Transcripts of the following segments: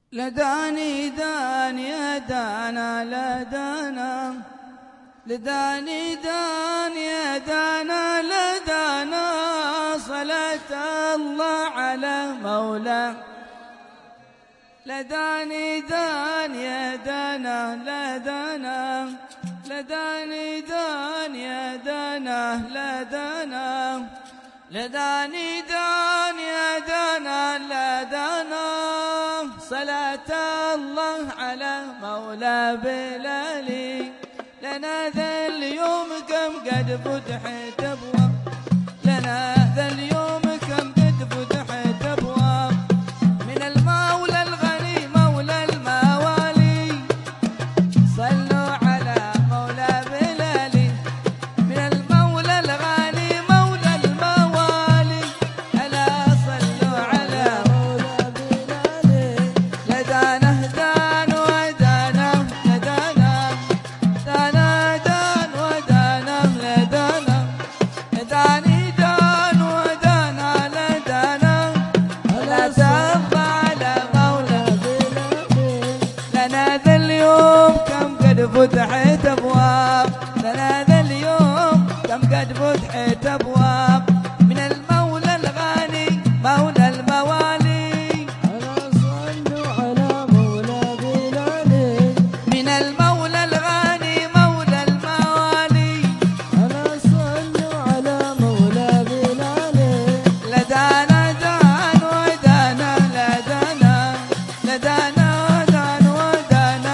لداني دان يا دانا لدانا، لداني دان يا دانا لدانا، صلاة الله على مولاه. لداني دان يا دانا لدانا، لداني دان يا دانا لدانا، لداني دان يا دانا لدانا، صلاة الله على مولى بلالي. لنا ذا اليوم كم قد فتحت أبواب، لنا ذا اليوم كم قد فتحت أبواب، من المولى الغني مولى الموالي. صلوا على مولى بلالي، من المولى الغني مولى الموالي. ألا صلوا على مولى بلالي. لدانا دان ودانا لدانا، دانا دان ودانا لدانا، لداني دان ودانا لدانا، ولا ترضى على مولى بلالي. لنا ذا اليوم كم قد فتحت أبواب، لنا ذا اليوم كم قد فتحت أبواب، من المولى الغني مولى الموالي. ألا صلوا على مولى بلالي، من المولى الغني مولى الموالي. ألا صلوا على مولى بلالي. لدانا دان ودانا لدانا، لدانا دان ودانا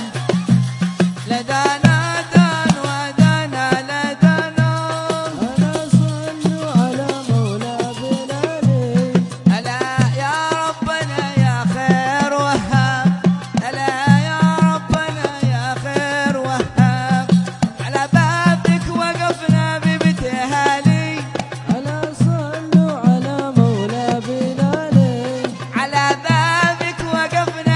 لدانا دان ودانا لدانا. ألا صلوا على مولى بلالي. ألا يا ربنا يا خير وهاب، ألا يا ربنا يا خير وهاب، على بابك وقفنا بابتهالي. ألا صلوا على مولى بلالي. على بابك وقفنا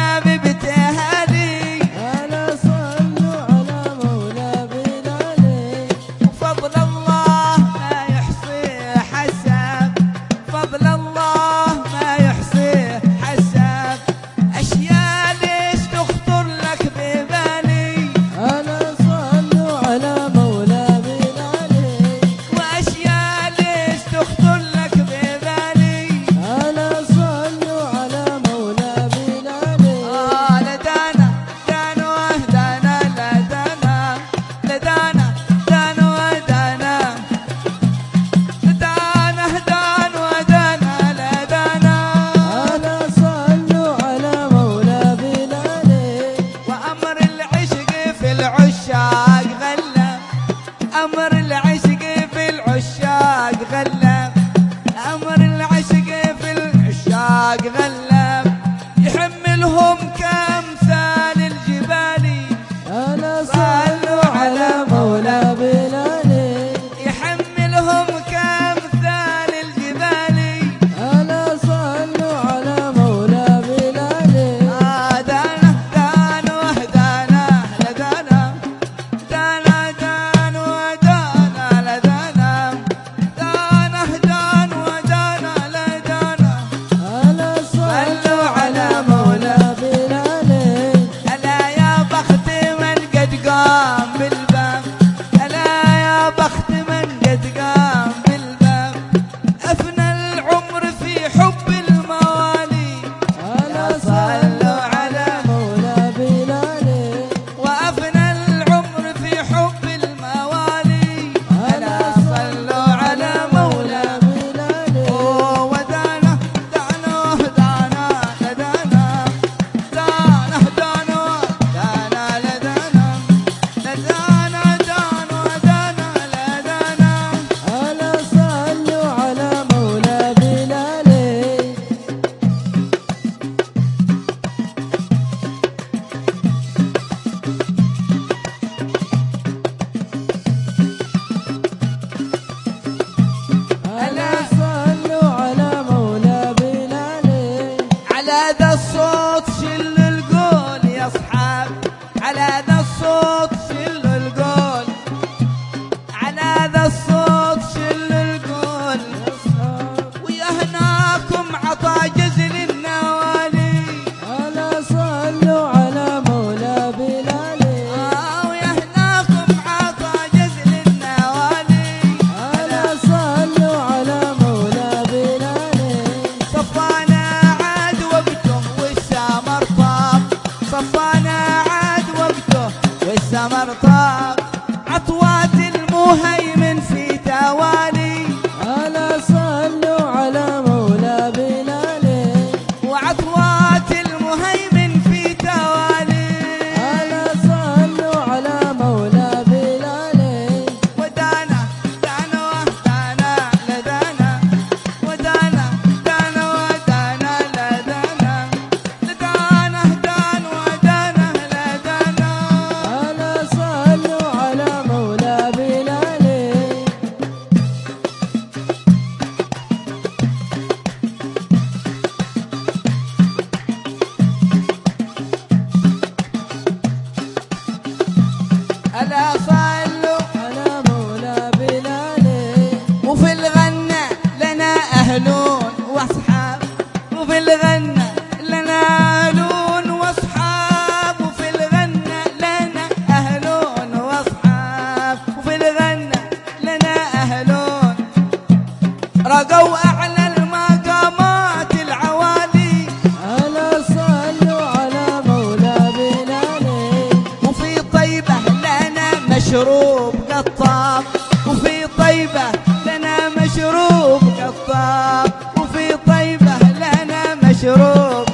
القمر طاب عطوات المهيمن في توالي ألا صلوا على مولى بلال وعطوات المهيمن في توالي ألا صلوا على مولى بلال ودانا دانا ودانا لدانا ودانا دانا ودانا لدانا لدانا دان ودانا لدانا ألا صلوا على مولى بلال ألا صلوا على مولى بلال وفي الغنى لنا أهلون وأصحاب وفي الغنى لنا أهلون وأصحاب وفي الغنى لنا أهلون وأصحاب وفي الغنى لنا أهلون رقوا أعلى المقامات العوالي ألا صلوا على مولى بلال وفي طيبة لنا مشروب قطاب وفي طيبة لنا مشروب قطاب وفي طيبة لنا مشروب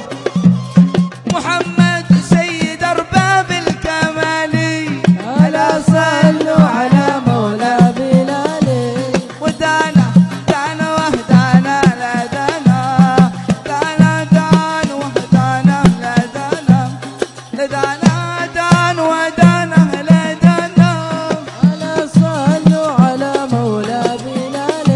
محمد سيد أرباب الكمالي ألا صلوا على مولى بلال ودانا دانا وهدانا لدانا دانا دان وهدانا لدانا لدانا دان ودانا لدانا ألا صلوا على مولى بلال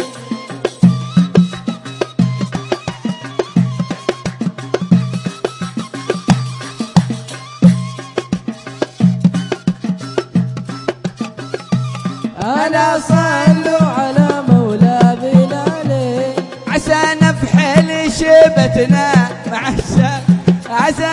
ألا صلوا على مولى بلال عسى نفحل شيبتنا مع عسى